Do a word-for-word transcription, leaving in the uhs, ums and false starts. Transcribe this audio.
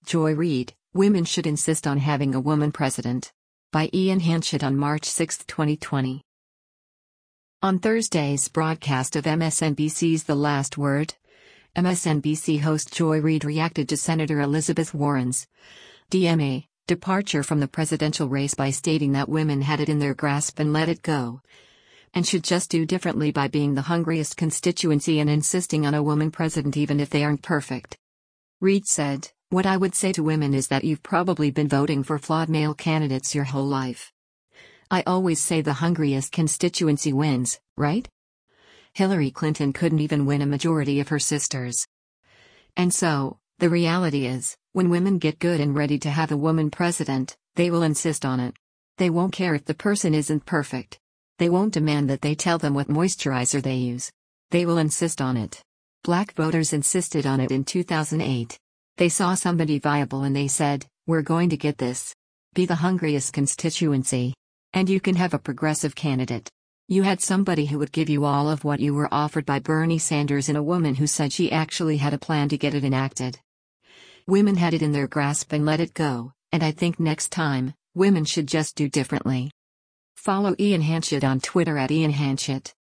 Joy Reid, Women Should Insist on Having a Woman President. By Ian Hanchett on March sixth, twenty twenty. On Thursday's broadcast of M S N B C's The Last Word, M S N B C host Joy Reid reacted to Senator Elizabeth Warren's D M A departure from the presidential race by stating that women had it in their grasp and let it go, and should just do differently by being the hungriest constituency and insisting on a woman president even if they aren't perfect. Reid said, "What I would say to women is that you've probably been voting for flawed male candidates your whole life. I always say the hungriest constituency wins, right? Hillary Clinton couldn't even win a majority of her sisters. And so, the reality is, when women get good and ready to have a woman president, they will insist on it. They won't care if the person isn't perfect. They won't demand that they tell them what moisturizer they use. They will insist on it. Black voters insisted on it in two thousand eight. They saw somebody viable and they said, we're going to get this. Be the hungriest constituency. And you can have a progressive candidate. You had somebody who would give you all of what you were offered by Bernie Sanders and a woman who said she actually had a plan to get it enacted. Women had it in their grasp and let it go, and I think next time, women should just do differently." Follow Ian Hanchett on Twitter at Ian Hanchett.